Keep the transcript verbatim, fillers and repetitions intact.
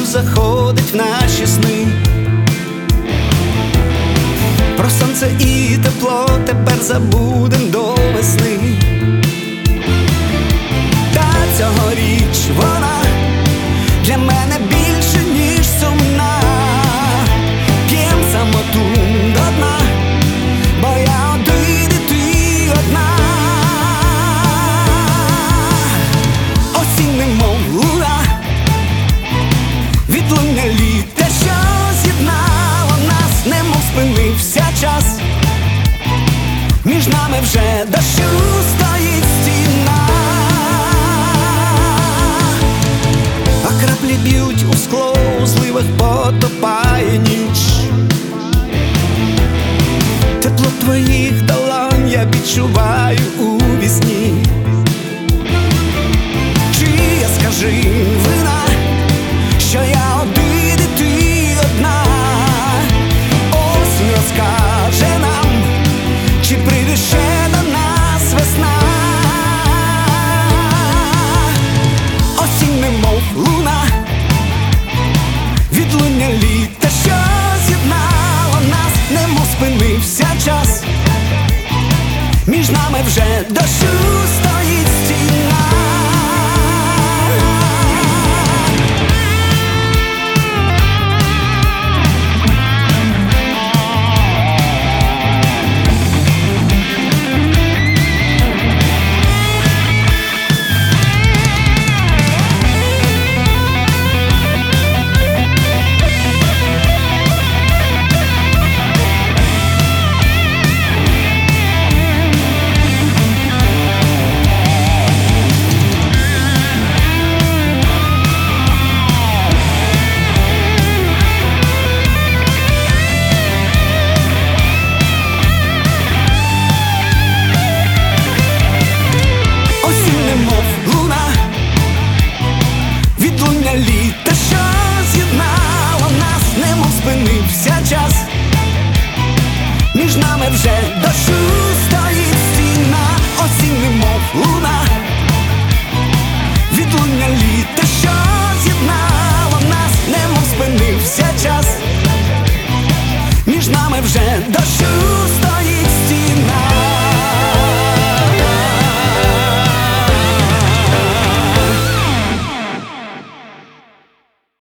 заходить в наші сни. Про сонце і тепло тепер забудем до весни. Та цьогоріч вона для мене більше, ніж сумна. П'єм самоту до дна, бо я один і ти одна. Осінь немов луна, відлуння літа, що з'єднало нас, немов спинився час. Між нами вже дощу стоїть стіна, а краплі б'ють у скло, у зливах потопає ніч. Тепло твоїх долонь я відчуваю у вісні. Чи я, скажи, вина